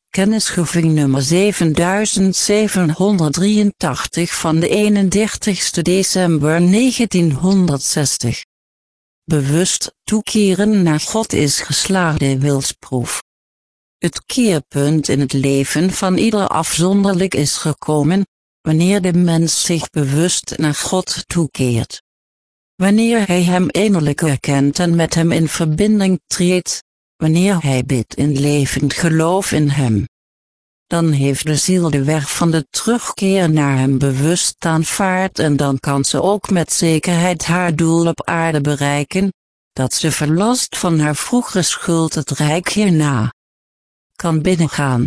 Kennisgeving nummer 7783 van de 31 december 1960. Bewust toekeren naar God is geslaagde wilsproef. Het keerpunt in het leven van ieder afzonderlijk is gekomen, wanneer de mens zich bewust naar God toekeert. Wanneer hij hem innerlijk erkent en met hem in verbinding treedt, wanneer hij bidt in levend geloof in hem. Dan heeft de ziel de weg van de terugkeer naar hem bewust aanvaard en dan kan ze ook met zekerheid haar doel op aarde bereiken, dat ze verlost van haar vroegere schuld het rijk hierna kan binnengaan.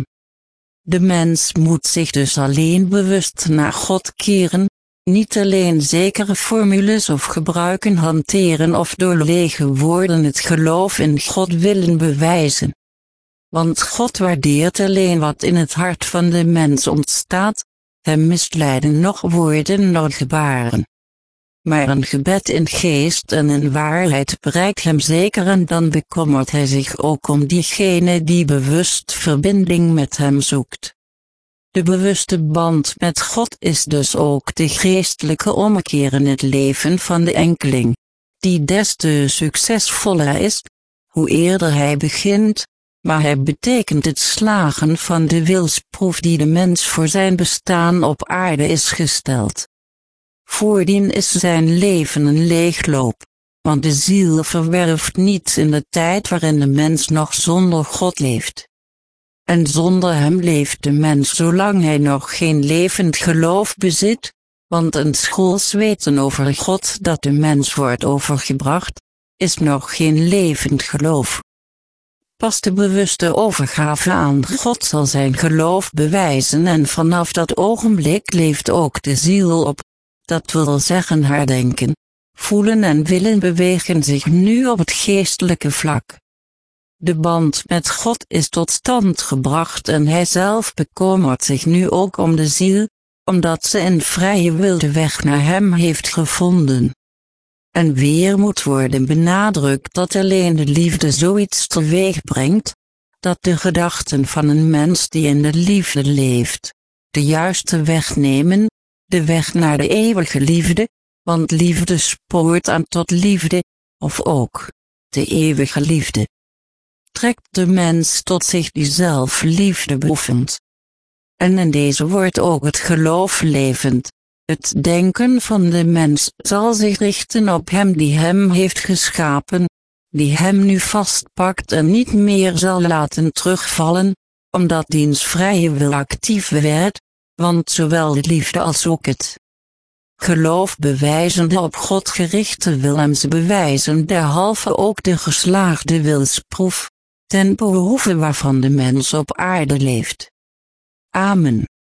De mens moet zich dus alleen bewust naar God keren, niet alleen zekere formules of gebruiken hanteren of door lege woorden het geloof in God willen bewijzen. Want God waardeert alleen wat in het hart van de mens ontstaat, hem misleiden noch woorden noch gebaren. Maar een gebed in geest en in waarheid bereikt hem zeker en dan bekommert hij zich ook om diegene die bewust verbinding met hem zoekt. De bewuste band met God is dus ook de geestelijke ommekeer in het leven van de enkeling, die des te succesvoller is, hoe eerder hij begint, maar hij betekent het slagen van de wilsproef die de mens voor zijn bestaan op aarde is gesteld. Voordien is zijn leven een leegloop, want de ziel verwerft niets in de tijd waarin de mens nog zonder God leeft. En zonder hem leeft de mens zolang hij nog geen levend geloof bezit, want een schools weten over God dat de mens wordt overgebracht, is nog geen levend geloof. Pas de bewuste overgave aan God zal zijn geloof bewijzen en vanaf dat ogenblik leeft ook de ziel op, dat wil zeggen haar denken, voelen en willen bewegen zich nu op het geestelijke vlak. De band met God is tot stand gebracht en hij zelf bekommert zich nu ook om de ziel, omdat ze in vrije wil de weg naar hem heeft gevonden. En weer moet worden benadrukt dat alleen de liefde zoiets teweeg brengt, dat de gedachten van een mens die in de liefde leeft, de juiste weg nemen, de weg naar de eeuwige liefde, want liefde spoort aan tot liefde, of ook de eeuwige liefde. Trekt de mens tot zich die zelf liefde beoefent. En in deze wordt ook het geloof levend. Het denken van de mens zal zich richten op hem die hem heeft geschapen, die hem nu vastpakt en niet meer zal laten terugvallen, omdat diens vrije wil actief werd, want zowel de liefde als ook het geloof bewijzende op God gerichte wil hem ze bewijzen derhalve ook de geslaagde wilsproef, ten behoeve waarvan de mens op aarde leeft. Amen.